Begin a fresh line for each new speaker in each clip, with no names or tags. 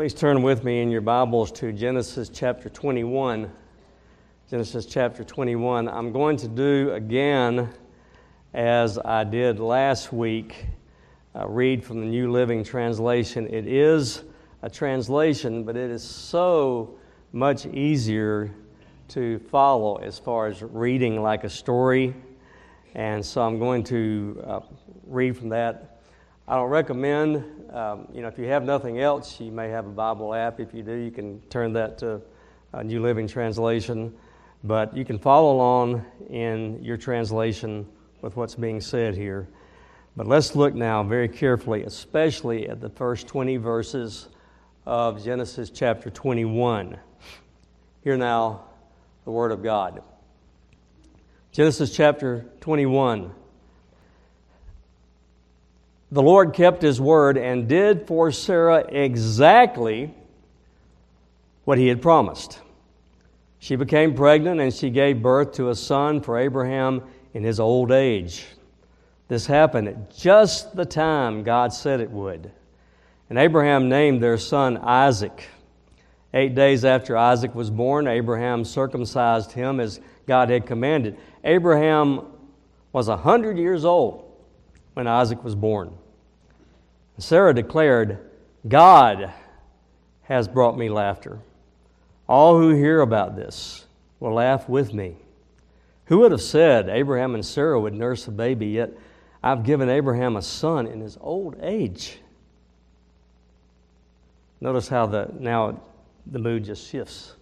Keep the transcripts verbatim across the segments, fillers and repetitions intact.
Please turn with me in your Bibles to Genesis chapter twenty-one. Genesis chapter twenty-one. I'm going to do again, as I did last week, uh, read from the New Living Translation. It is a translation, but it is so much easier to follow as far as reading like a story. And so I'm going to uh, read from that. I don't recommend, um, you know, if you have nothing else, you may have a Bible app. If you do, you can turn that to a New Living Translation. But you can follow along in your translation with what's being said here. But let's look now very carefully, especially at the first twenty verses of Genesis chapter twenty-one. Hear now the Word of God. Genesis chapter twenty-one. The Lord kept His word and did for Sarah exactly what He had promised. She became pregnant and she gave birth to a son for Abraham in his old age. This happened at just the time God said it would. And Abraham named their son Isaac. Eight days after Isaac was born, Abraham circumcised him as God had commanded. Abraham was a hundred years old when Isaac was born. Sarah declared, "God has brought me laughter. All who hear about this will laugh with me. Who would have said Abraham and Sarah would nurse a baby, yet I've given Abraham a son in his old age." Notice how the now the mood just shifts.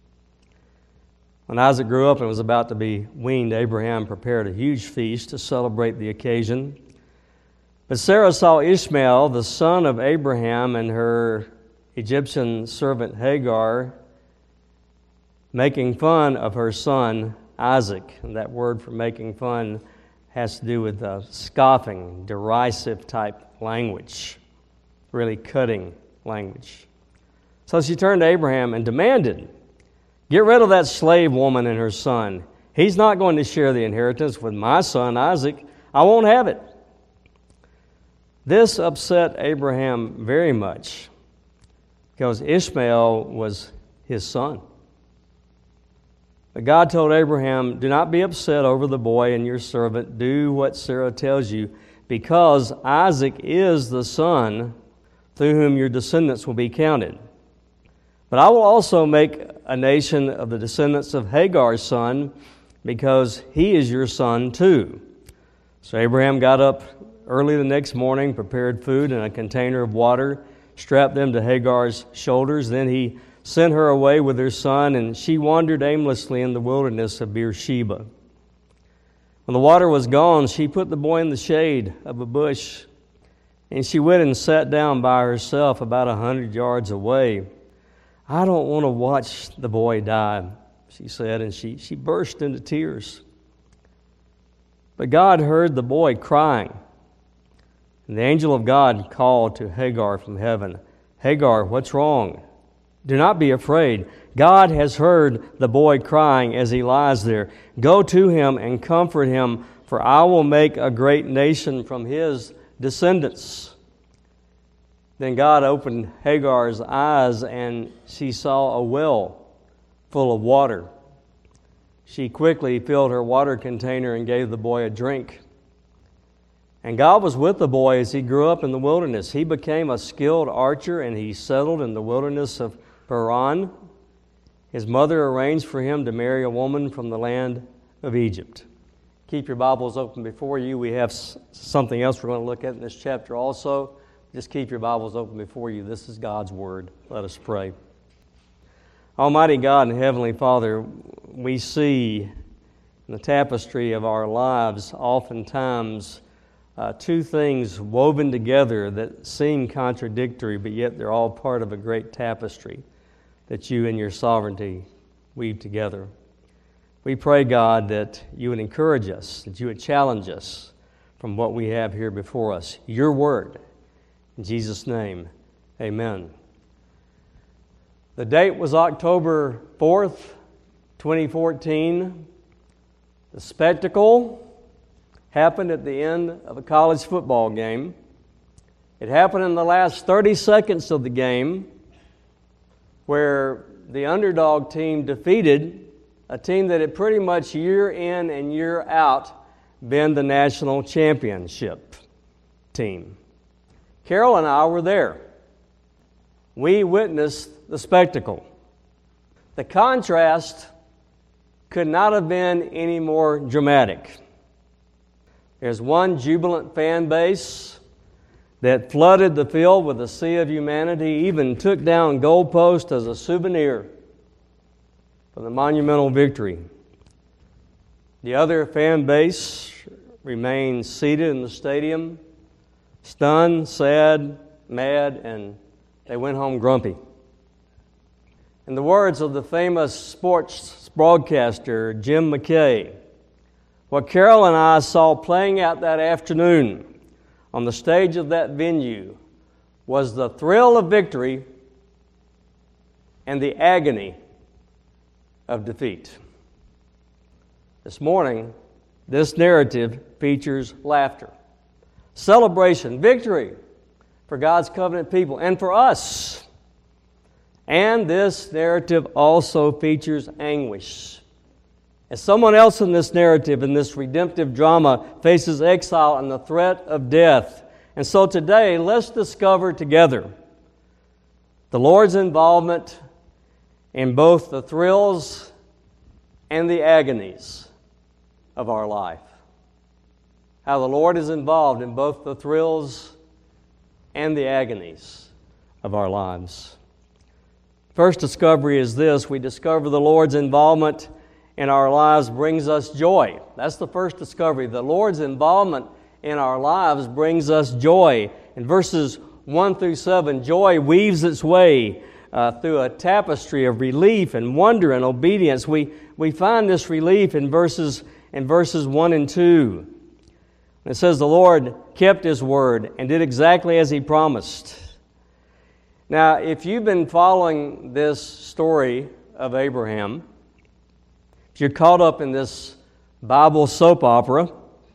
When Isaac grew up and was about to be weaned, Abraham prepared a huge feast to celebrate the occasion. But Sarah saw Ishmael, the son of Abraham, and her Egyptian servant Hagar making fun of her son Isaac. And that word for making fun has to do with uh, scoffing, derisive type language, really cutting language. So she turned to Abraham and demanded, "Get rid of that slave woman and her son. He's not going to share the inheritance with my son Isaac. I won't have it." This upset Abraham very much because Ishmael was his son. But God told Abraham, "Do not be upset over the boy and your servant. Do what Sarah tells you, because Isaac is the son through whom your descendants will be counted. But I will also make a nation of the descendants of Hagar's son, because he is your son too." So Abraham got up early the next morning, prepared food and a container of water, strapped them to Hagar's shoulders. Then he sent her away with her son, and she wandered aimlessly in the wilderness of Beersheba. When the water was gone, she put the boy in the shade of a bush, and she went and sat down by herself about a hundred yards away. "I don't want to watch the boy die," she said, and she, she burst into tears. But God heard the boy crying. And the angel of God called to Hagar from heaven, "Hagar, what's wrong? Do not be afraid. God has heard the boy crying as he lies there. Go to him and comfort him, for I will make a great nation from his descendants." Then God opened Hagar's eyes, and she saw a well full of water. She quickly filled her water container and gave the boy a drink. And God was with the boy as he grew up in the wilderness. He became a skilled archer, and he settled in the wilderness of Paran. His mother arranged for him to marry a woman from the land of Egypt. Keep your Bibles open before you. We have something else we're going to look at in this chapter also. Just keep your Bibles open before you. This is God's Word. Let us pray. Almighty God and Heavenly Father, we see in the tapestry of our lives oftentimes Uh, two things woven together that seem contradictory, but yet they're all part of a great tapestry that you in your sovereignty weave together. We pray, God, that you would encourage us, that you would challenge us from what we have here before us, your word. In Jesus' name, amen. The date was October fourth, twenty fourteen. The spectacle happened at the end of a college football game. It happened in the last thirty seconds of the game. where the underdog team defeated a team that had pretty much year in and year out been the national championship team. Carol and I were there. We witnessed the spectacle. The contrast could not have been any more dramatic. There's one jubilant fan base that flooded the field with a sea of humanity, even took down goalposts as a souvenir for the monumental victory. The other fan base remained seated in the stadium, stunned, sad, mad, and they went home grumpy. In the words of the famous sports broadcaster Jim McKay, what Carol and I saw playing out that afternoon on the stage of that venue was the thrill of victory and the agony of defeat. This morning, this narrative features laughter, celebration, victory for God's covenant people and for us. And this narrative also features anguish. As someone else in this narrative, in this redemptive drama, faces exile and the threat of death. And so today, let's discover together the Lord's involvement in both the thrills and the agonies of our life. How the Lord is involved in both the thrills and the agonies of our lives. First discovery is this: we discover the Lord's involvement in our lives brings us joy. That's the first discovery. The Lord's involvement in our lives brings us joy. In verses one through seven, joy weaves its way uh, through a tapestry of relief and wonder and obedience. We we find this relief in verses in verses one and two. It says the Lord kept His word and did exactly as He promised. Now, if you've been following this story of Abraham, if you're caught up in this Bible soap opera,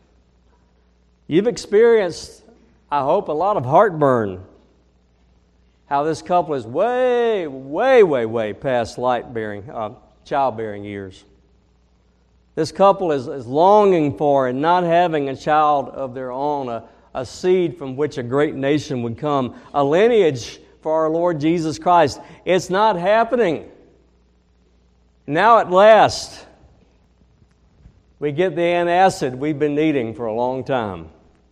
you've experienced, I hope, a lot of heartburn. How this couple is way, way, way, way past light-bearing, uh, childbearing years. This couple is, is longing for and not having a child of their own, a, a seed from which a great nation would come, a lineage for our Lord Jesus Christ. It's not happening. Now at last, we get the antacid we've been needing for a long time.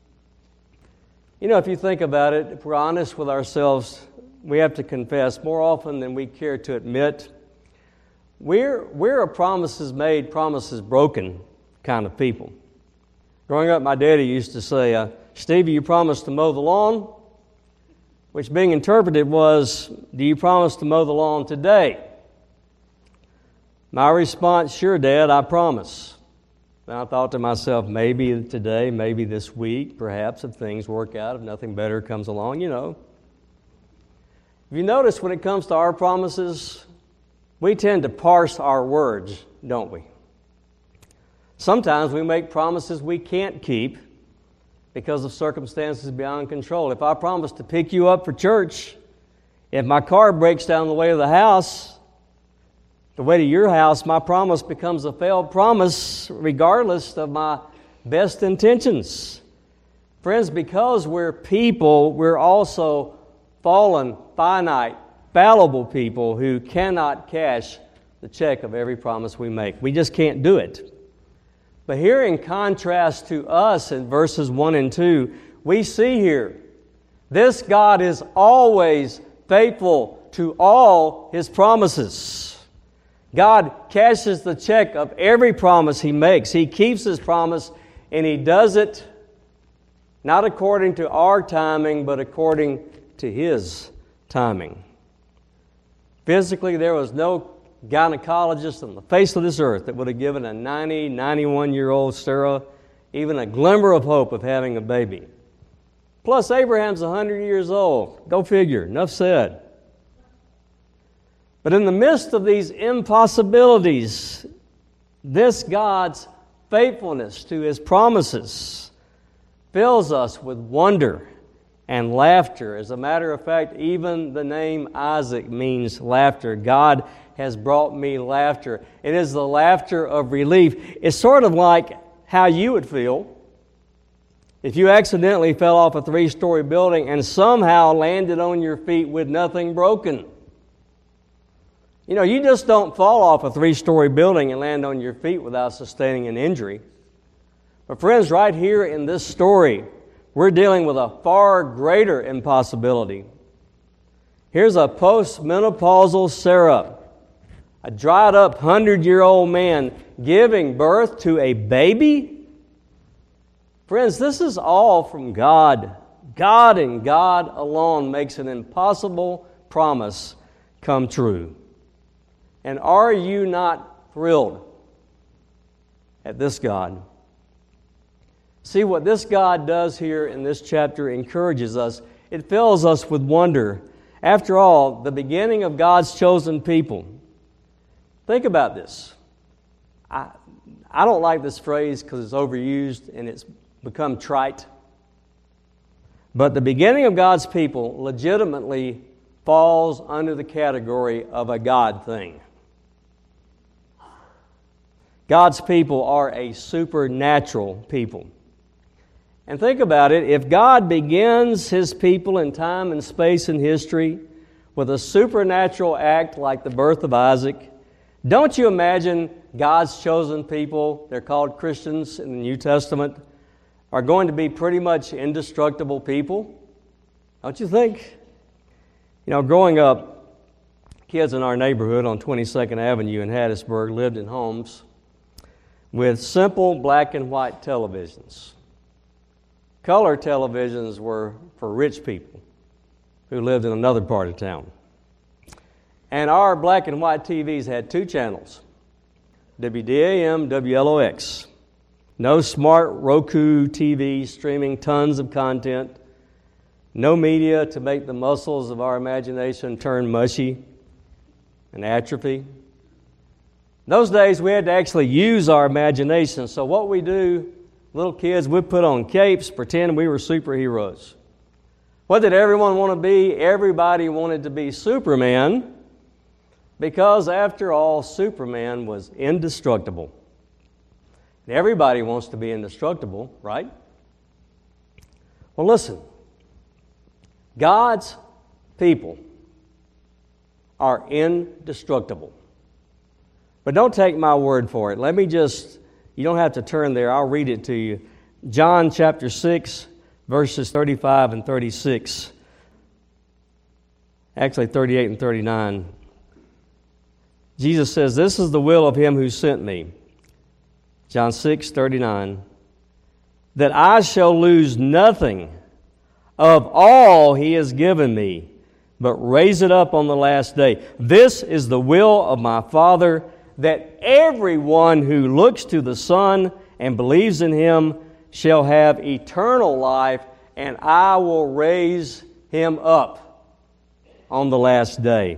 You know, if you think about it, if we're honest with ourselves, we have to confess more often than we care to admit, we're, we're a promises made, promises broken kind of people. Growing up, my daddy used to say, uh, Stevie, you promised to mow the lawn? Which being interpreted was, do you promise to mow the lawn today? My response, sure, Dad, I promise. And I thought to myself, maybe today, maybe this week, perhaps if things work out, if nothing better comes along, you know. If you notice, when it comes to our promises, we tend to parse our words, don't we? Sometimes we make promises we can't keep because of circumstances beyond control. If I promise to pick you up for church, if my car breaks down the way of the house, the way to your house, my promise becomes a failed promise regardless of my best intentions. Friends, because we're people, we're also fallen, finite, fallible people who cannot cash the check of every promise we make. We just can't do it. But here in contrast to us in verses one and two, we see here, this God is always faithful to all His promises. God cashes the check of every promise He makes. He keeps His promise, and He does it not according to our timing, but according to His timing. Physically, there was no gynecologist on the face of this earth that would have given a ninety, ninety-one-year-old Sarah even a glimmer of hope of having a baby. Plus, Abraham's one hundred years old. Go figure. Enough said. But in the midst of these impossibilities, this God's faithfulness to His promises fills us with wonder and laughter. As a matter of fact, even the name Isaac means laughter. God has brought me laughter. It is the laughter of relief. It's sort of like how you would feel if you accidentally fell off a three-story building and somehow landed on your feet with nothing broken. You know, you just don't fall off a three-story building and land on your feet without sustaining an injury. But friends, right here in this story, we're dealing with a far greater impossibility. Here's a post-menopausal Sarah, a dried-up hundred-year-old man giving birth to a baby. Friends, this is all from God. God and God alone makes an impossible promise come true. And are you not thrilled at this God? See, what this God does here in this chapter encourages us. It fills us with wonder. After all, the beginning of God's chosen people. Think about this. I, I don't like this phrase because it's overused and it's become trite. But the beginning of God's people legitimately falls under the category of a God thing. God's people are a supernatural people. And think about it, if God begins His people in time and space and history with a supernatural act like the birth of Isaac, don't you imagine God's chosen people, they're called Christians in the New Testament, are going to be pretty much indestructible people? Don't you think? You know, growing up, kids in our neighborhood on twenty-second Avenue in Hattiesburg lived in homes with simple black and white televisions. Color televisions were for rich people who lived in another part of town. And our black and white T Vs had two channels, W D A M, W L O X. No smart Roku T V streaming tons of content. No media to make the muscles of our imagination turn mushy and atrophy. Those days we had to actually use our imagination. So what we do, little kids, we'd put on capes, pretend we were superheroes. What did everyone want to be? Everybody wanted to be Superman because, after all, Superman was indestructible. Everybody wants to be indestructible, right? Well, listen. God's people are indestructible. But don't take my word for it. Let me just, you don't have to turn there. I'll read it to you. John chapter six, verses thirty-five and thirty-six. Actually, thirty-eight and thirty-nine. Jesus says, "This is the will of Him who sent me." John six, thirty-nine. "That I shall lose nothing of all He has given me, but raise it up on the last day. This is the will of my Father, that everyone who looks to the Son and believes in Him shall have eternal life, and I will raise him up on the last day."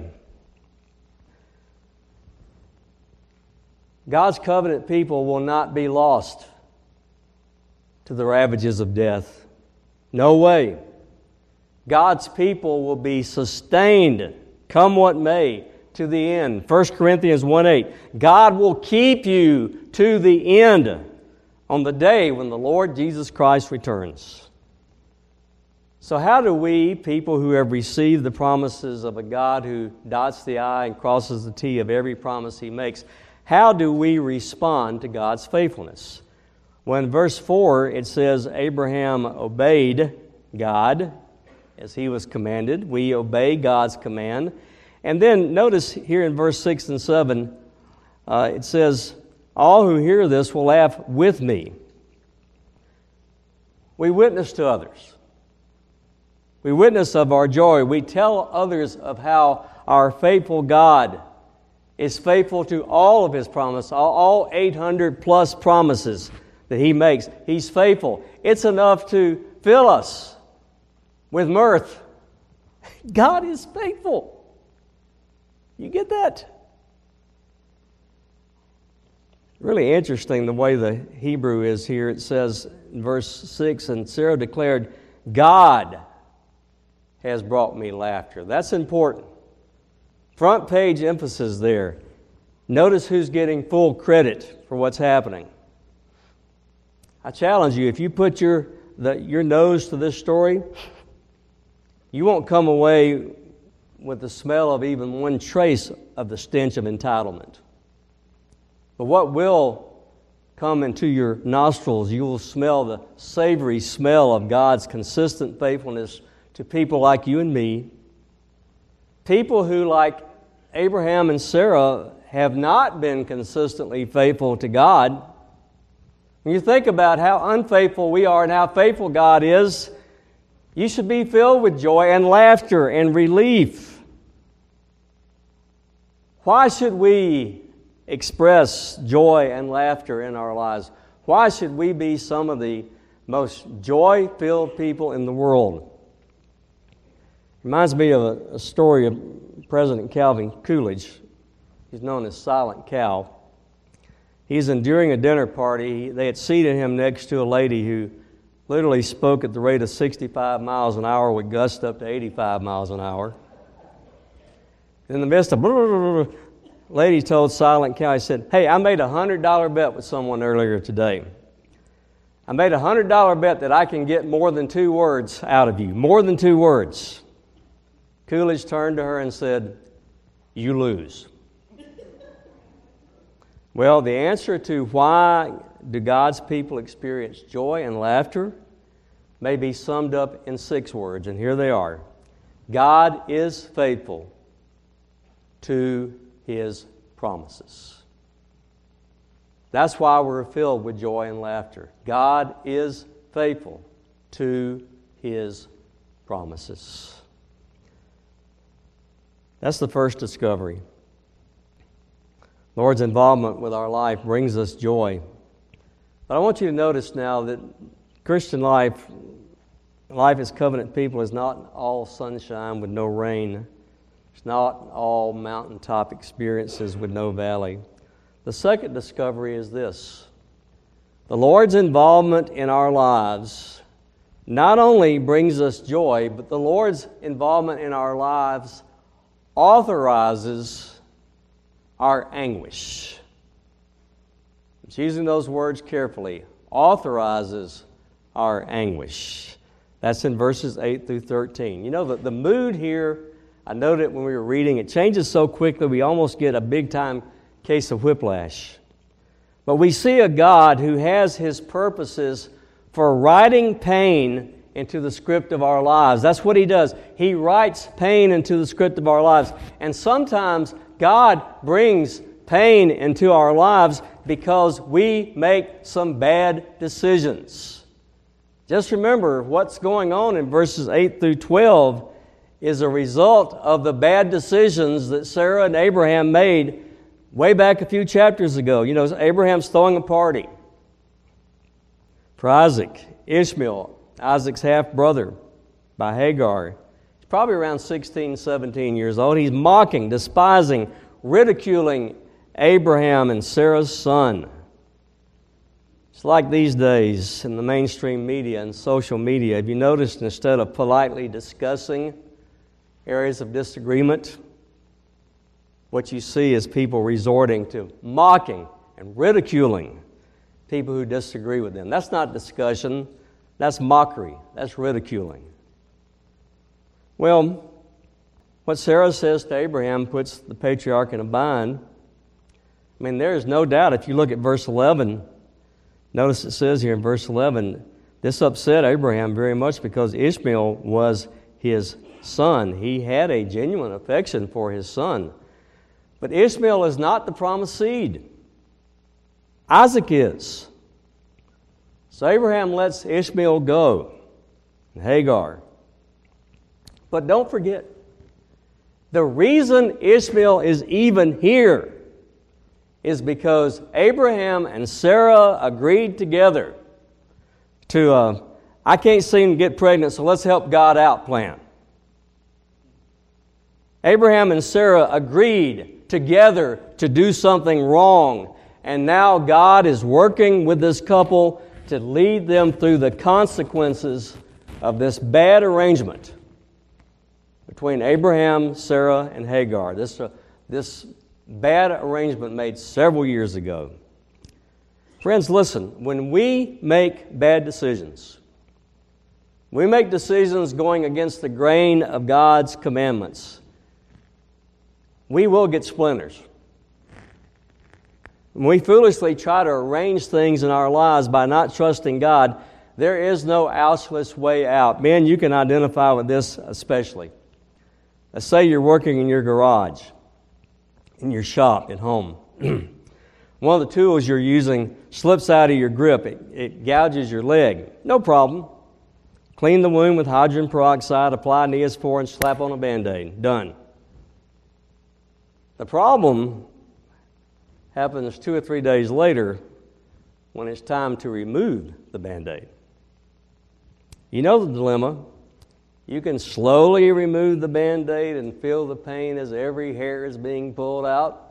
God's covenant people will not be lost to the ravages of death. No way. God's people will be sustained, come what may, to the end. First Corinthians one eight. God will keep you to the end on the day when the Lord Jesus Christ returns. So how do we, people who have received the promises of a God who dots the I and crosses the T of every promise He makes, how do we respond to God's faithfulness? Well, in verse four, it says, Abraham obeyed God as he was commanded. We obey God's command. And then notice here in verse six and seven, uh, it says, all who hear this will laugh with me. We witness to others. We witness of our joy. We tell others of how our faithful God is faithful to all of His promises, all eight hundred plus promises that He makes. He's faithful. It's enough to fill us with mirth. God is faithful. You get that? Really interesting the way the Hebrew is here. It says in verse six, and Sarah declared, God has brought me laughter. That's important. Front page emphasis there. Notice who's getting full credit for what's happening. I challenge you, if you put your the, your nose to this story, you won't come away with the smell of even one trace of the stench of entitlement. But what will come into your nostrils, you will smell the savory smell of God's consistent faithfulness to people like you and me, people who, like Abraham and Sarah, have not been consistently faithful to God. When you think about how unfaithful we are and how faithful God is, you should be filled with joy and laughter and relief. Why should we express joy and laughter in our lives? Why should we be some of the most joy-filled people in the world? Reminds me of a, a story of President Calvin Coolidge. He's known as Silent Cal. He's enduring a dinner party. They had seated him next to a lady who literally spoke at the rate of sixty-five miles an hour with gusts up to eighty-five miles an hour. In the midst of blah, blah, blah, blah, lady told Silent Cal, he said, "Hey, I made a one hundred dollar bet with someone earlier today. I made a one hundred dollar bet that I can get more than two words out of you, more than two words." Coolidge turned to her and said, "You lose." Well, the answer to why do God's people experience joy and laughter may be summed up in six words, and here they are. God is faithful to His promises. That's why we're filled with joy and laughter. God is faithful to His promises. That's the first discovery. Lord's involvement with our life brings us joy. But I want you to notice now that Christian life, life as covenant people, is not all sunshine with no rain. It's not all mountaintop experiences with no valley. The second discovery is this. The Lord's involvement in our lives not only brings us joy, but the Lord's involvement in our lives authorizes our anguish. I'm choosing those words carefully. Authorizes our anguish. That's in verses eight through thirteen. You know, the, the mood here, I noted when we were reading, it changes so quickly we almost get a big-time case of whiplash. But we see a God who has His purposes for writing pain into the script of our lives. That's what He does. He writes pain into the script of our lives. And sometimes God brings pain into our lives because we make some bad decisions. Just remember what's going on in verses eight through twelve is a result of the bad decisions that Sarah and Abraham made way back a few chapters ago. You know, Abraham's throwing a party for Isaac, Ishmael, Isaac's half-brother by Hagar. He's probably around sixteen, seventeen years old. He's mocking, despising, ridiculing Abraham and Sarah's son. It's like these days in the mainstream media and social media. Have you noticed instead of politely discussing areas of disagreement, what you see is people resorting to mocking and ridiculing people who disagree with them. That's not discussion. That's mockery. That's ridiculing. Well, what Sarah says to Abraham puts the patriarch in a bind. I mean, there is no doubt if you look at verse eleven, notice it says here in verse eleven, this upset Abraham very much because Ishmael was his son. He had a genuine affection for his son. But Ishmael is not the promised seed. Isaac is. So Abraham lets Ishmael go, and Hagar. But don't forget, the reason Ishmael is even here is because Abraham and Sarah agreed together to, uh, I can't seem to get pregnant, so let's help God out plan. Abraham and Sarah agreed together to do something wrong, and now God is working with this couple to lead them through the consequences of this bad arrangement. between Abraham, Sarah, and Hagar. This, uh, this bad arrangement made several years ago. Friends, listen, when we make bad decisions, we make decisions going against the grain of God's commandments, we will get splinters. When we foolishly try to arrange things in our lives by not trusting God, there is no Auschwitz way out. Men, you can identify with this especially. Let's say you're working in your garage, in your shop, at home. One of the tools you're using slips out of your grip. It, it gouges your leg. No problem. Clean the wound with hydrogen peroxide, apply Neosporin, and slap on a Band-Aid. Done. The problem happens two or three days later when it's time to remove the Band-Aid. You know the dilemma. You can slowly remove the Band-Aid and feel the pain as every hair is being pulled out.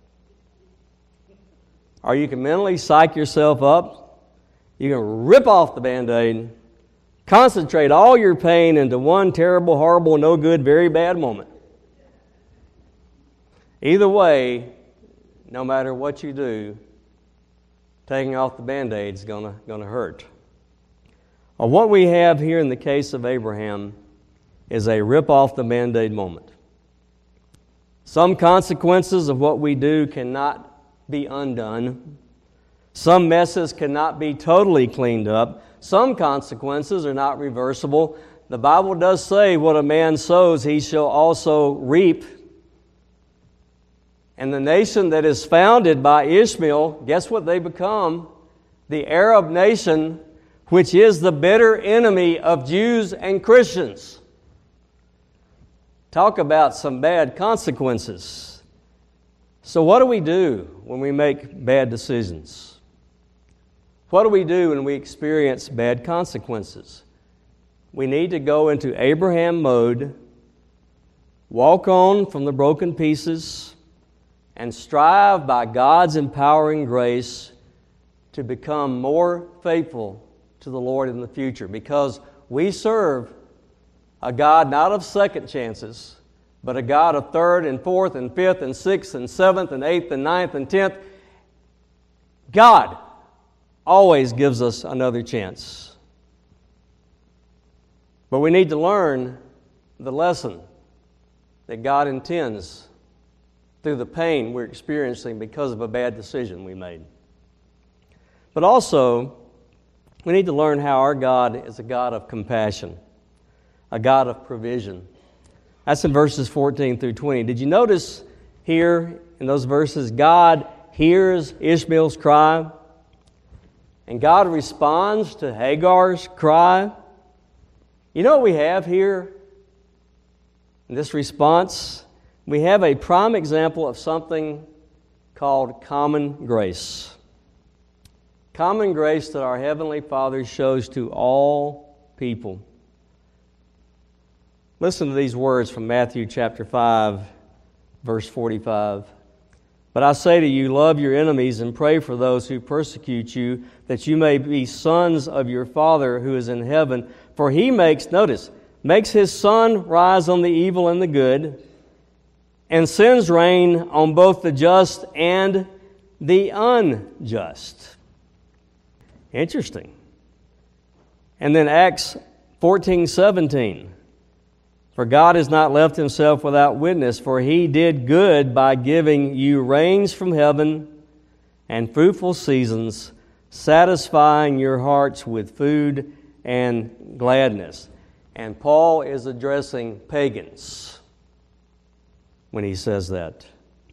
Or you can mentally psych yourself up. You can rip off the Band-Aid, concentrate all your pain into one terrible, horrible, no good, very bad moment. Either way, no matter what you do, taking off the Band-Aid is going to hurt. Or what we have here in the case of Abraham is a rip off the Band-Aid moment. Some consequences of what we do cannot be undone. Some messes cannot be totally cleaned up. Some consequences are not reversible. The Bible does say what a man sows, he shall also reap. And the nation that is founded by Ishmael, guess what they become? The Arab nation, which is the bitter enemy of Jews and Christians. Talk about some bad consequences. So what do we do when we make bad decisions? What do we do when we experience bad consequences? We need to go into Abraham mode, walk on from the broken pieces, and strive by God's empowering grace to become more faithful to the Lord in the future, because we serve a God not of second chances, but a God of third and fourth and fifth and sixth and seventh and eighth and ninth and tenth. God always gives us another chance. But we need to learn the lesson that God intends through the pain we're experiencing because of a bad decision we made. But also, we need to learn how our God is a God of compassion, a God of provision. That's in verses fourteen through twenty. Did you notice here in those verses, God hears Ishmael's cry, and God responds to Hagar's cry? You know what we have here in this response? We have a prime example of something called common grace. Common grace that our Heavenly Father shows to all people. Listen to these words from Matthew chapter five, verse forty-five. But I say to you, love your enemies and pray for those who persecute you, that you may be sons of your Father who is in heaven. For He makes, notice, makes His sun rise on the evil and the good, and sends rain on both the just and the unjust. Interesting. And then Acts fourteen seventeen. For God has not left Himself without witness, for He did good by giving you rains from heaven and fruitful seasons, satisfying your hearts with food and gladness. And Paul is addressing pagans when he says that.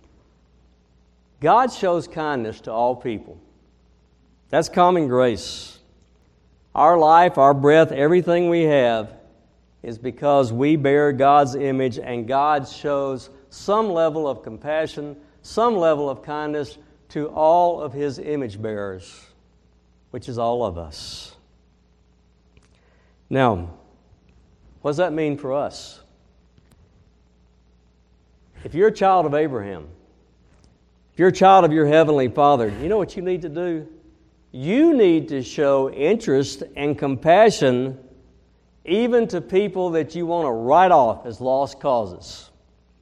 God shows kindness to all people. That's common grace. Our life, our breath, everything we have is because we bear God's image, and God shows some level of compassion, some level of kindness to all of His image bearers, which is all of us. Now, what does that mean for us? If you're a child of Abraham, if you're a child of your Heavenly Father, you know what you need to do? You need to show interest and compassion even to people that you want to write off as lost causes.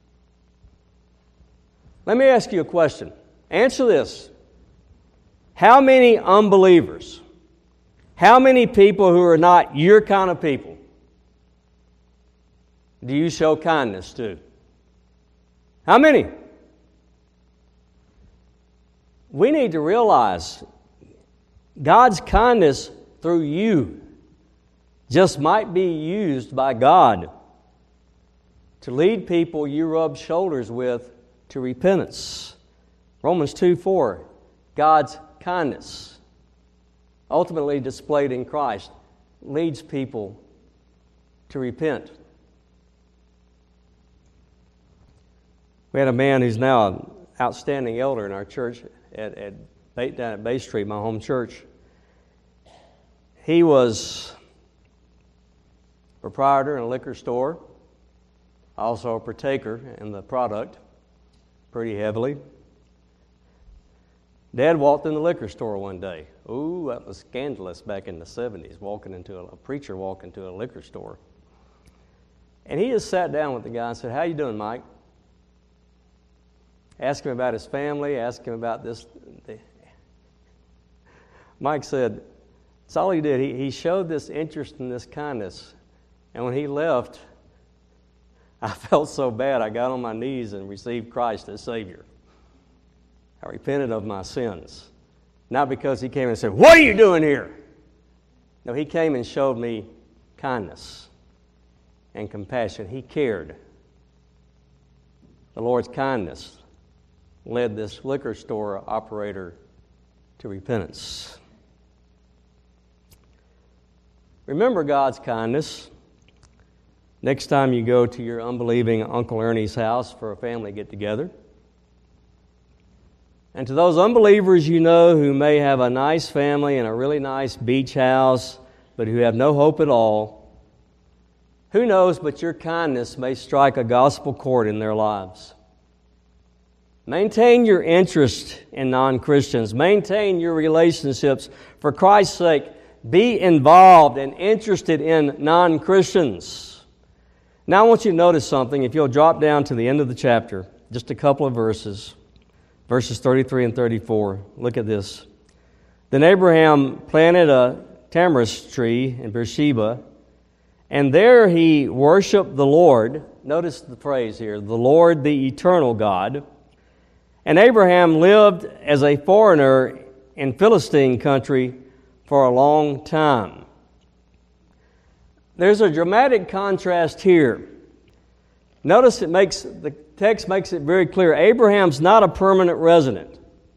Let me ask you a question. Answer this. How many unbelievers, how many people who are not your kind of people, do you show kindness to? How many? We need to realize God's kindness through you just might be used by God to lead people you rub shoulders with to repentance. Romans two four, God's kindness, ultimately displayed in Christ, leads people to repent. We had a man who's now an outstanding elder in our church at, at down at Bay Street, my home church. He was proprietor in a liquor store, also a partaker in the product pretty heavily. Dad walked in the liquor store one day. Ooh, that was scandalous back in the seventies, walking into a, a preacher walking into a liquor store. And he just sat down with the guy and said, "How you doing, Mike?" Asked him about his family, asked him about this. Mike said, that's all he did. He, he showed this interest and this kindness. And when he left, I felt so bad. I got on my knees and received Christ as Savior. I repented of my sins. Not because he came and said, "What are you doing here?" No, he came and showed me kindness and compassion. He cared. The Lord's kindness led this liquor store operator to repentance. Remember God's kindness. Next time you go to your unbelieving Uncle Ernie's house for a family get-together. And to those unbelievers you know who may have a nice family and a really nice beach house, but who have no hope at all, who knows but your kindness may strike a gospel chord in their lives. Maintain your interest in non-Christians. Maintain your relationships. For Christ's sake, be involved and interested in non-Christians. Now I want you to notice something. If you'll drop down to the end of the chapter, just a couple of verses, verses thirty-three and thirty-four. Look at this. Then Abraham planted a tamarisk tree in Beersheba, and there he worshiped the Lord. Notice the phrase here, the Lord, the eternal God. And Abraham lived as a foreigner in Philistine country for a long time. There's a dramatic contrast here. Notice it makes the text makes it very clear. Abraham's not a permanent resident.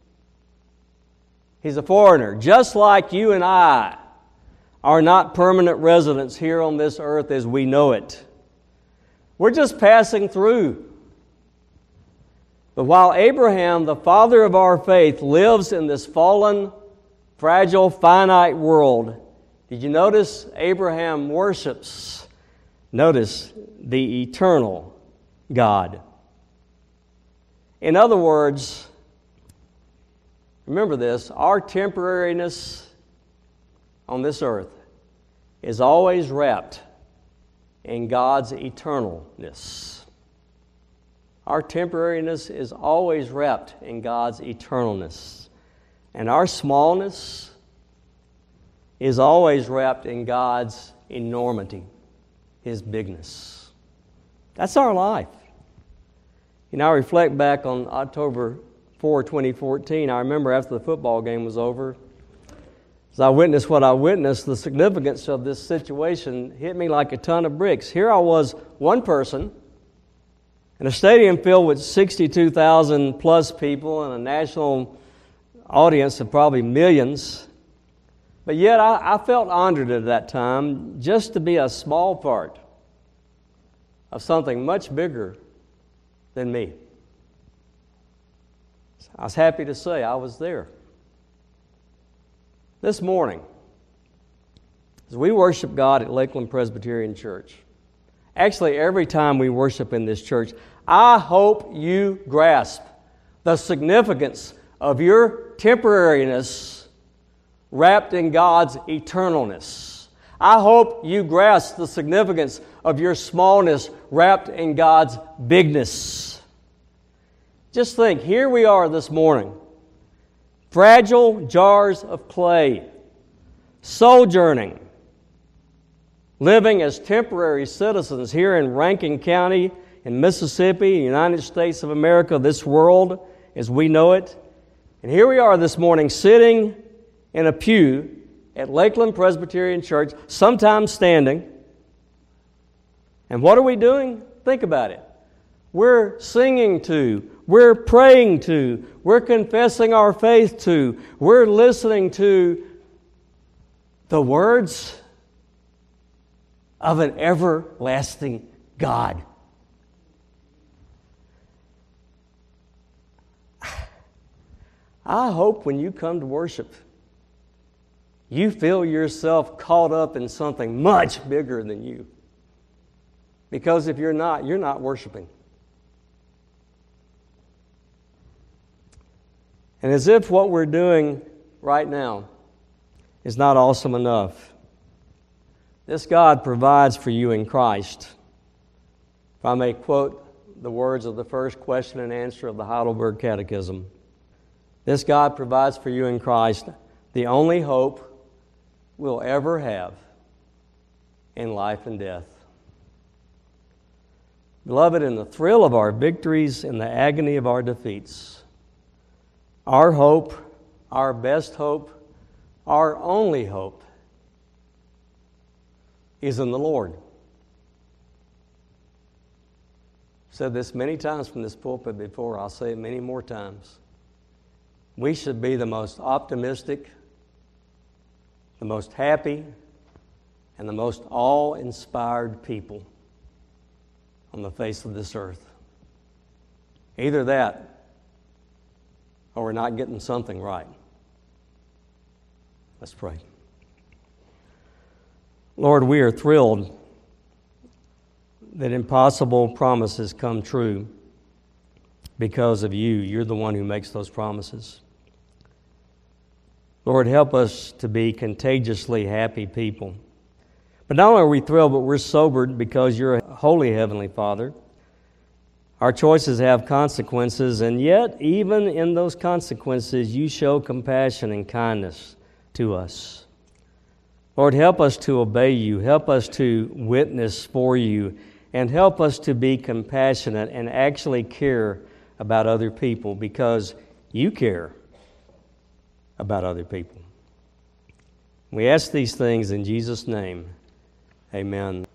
He's a foreigner, just like you and I are not permanent residents here on this earth as we know it. We're just passing through. But while Abraham, the father of our faith, lives in this fallen, fragile, finite world, did you notice Abraham worships? Notice the eternal God. In other words, remember this, our temporariness on this earth is always wrapped in God's eternalness. Our temporariness is always wrapped in God's eternalness. And our smallness is always wrapped in God's enormity, His bigness. That's our life. You know, I reflect back on October fourth, twenty fourteen. I remember after the football game was over, as I witnessed what I witnessed, the significance of this situation hit me like a ton of bricks. Here I was, one person, in a stadium filled with sixty-two thousand plus people and a national audience of probably millions. But yet I, I felt honored at that time just to be a small part of something much bigger than me. I was happy to say I was there. This morning, as we worship God at Lakeland Presbyterian Church, actually every time we worship in this church, I hope you grasp the significance of your temporariness wrapped in God's eternalness. I hope you grasp the significance of your smallness wrapped in God's bigness. Just think, here we are this morning, fragile jars of clay, sojourning, living as temporary citizens here in Rankin County, in Mississippi, United States of America, this world as we know it. And here we are this morning sitting in a pew at Lakeland Presbyterian Church, sometimes standing. And what are we doing? Think about it. We're singing to, we're praying to, we're confessing our faith to, we're listening to the words of an everlasting God. I hope when you come to worship, you feel yourself caught up in something much bigger than you. Because if you're not, you're not worshiping. And as if what we're doing right now is not awesome enough, this God provides for you in Christ. If I may quote the words of the first question and answer of the Heidelberg Catechism, this God provides for you in Christ the only hope we'll ever have in life and death. Beloved, in the thrill of our victories, in the agony of our defeats, our hope, our best hope, our only hope is in the Lord. I've said this many times from this pulpit before. I'll say it many more times. We should be the most optimistic, the most happy, and the most awe-inspired people on the face of this earth. Either that, or we're not getting something right. Let's pray. Lord, we are thrilled that impossible promises come true because of you. You're the one who makes those promises. Lord, help us to be contagiously happy people. But not only are we thrilled, but we're sobered because you're a holy Heavenly Father. Our choices have consequences, and yet, even in those consequences, you show compassion and kindness to us. Lord, help us to obey you. Help us to witness for you. And help us to be compassionate and actually care about other people because you care about other people. We ask these things in Jesus' name. Amen.